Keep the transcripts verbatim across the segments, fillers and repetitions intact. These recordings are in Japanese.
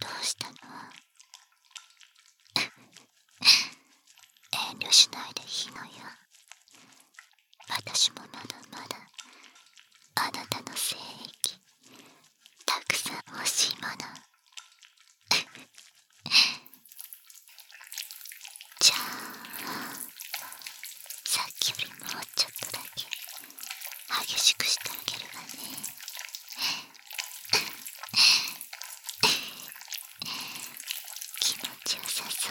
どうしたの？遠慮しないでいいのよ。私もまだまだあなたの精液たくさん欲しいもの。じゃあさっきよりもうちょっとだけ激しくしてあげるわね。気持ちよさそう。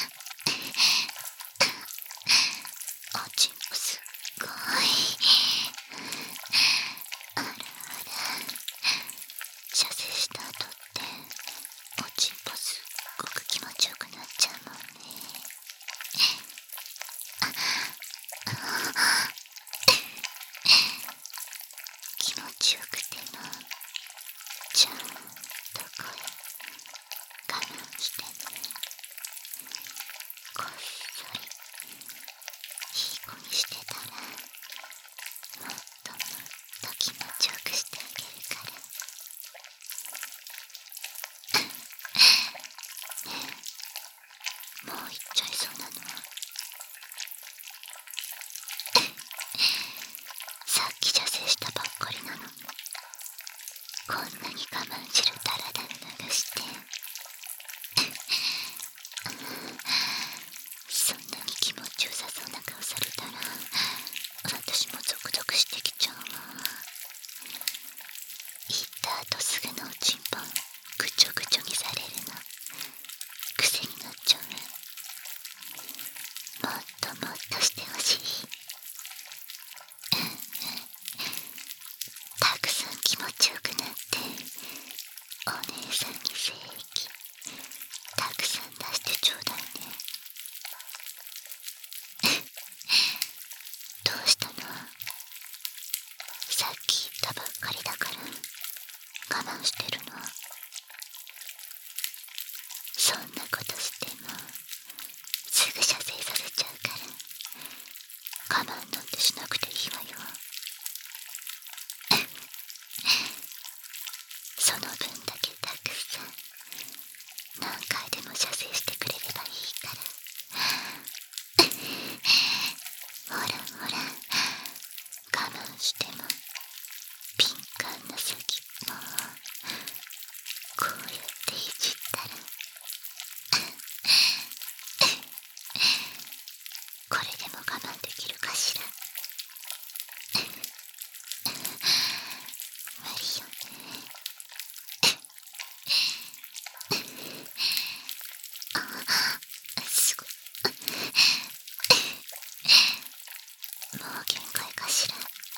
おちんぽすっごい。あらあら、射精した後っておちんぽすっごく気持ちよくなっちゃうもんね。気持ちよくてもちゃんとこれ我慢してね。こっそりいい子にしてたらもっともっと気持ちよくしてあげるから。ねえ、もう行っちゃいそうなの？さっき射精したばっかりなのにこんなに我慢汁だらだら流してそんなに気持ちよさそうな顔されたら私もゾクゾクしてきちゃうわ。行った後すぐのおちんぽんぐちょぐちょにされるの癖になっちゃうね。もっともっとしてほしい。たくさん気持ちよくなってお姉さんに精液たくさん出してちょうだいね。どうしたの？さっき言ったばっかりだから我慢してるの？そんなことしてもすぐ射精させちゃうから我慢なんてしなくていいわよ。その分だけたくさん何回でも射精してくれればいいから。ほらほら我慢しても敏感な先もこうやっていじったらこれでも我慢できるかしら。無理よね。すごいもう限界かしら。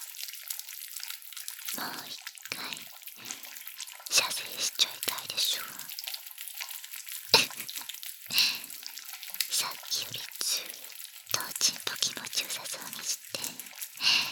もう一回射精しちゃいたいでしょ。さっきよりずーっとおちんぽ気持ちよさそうにして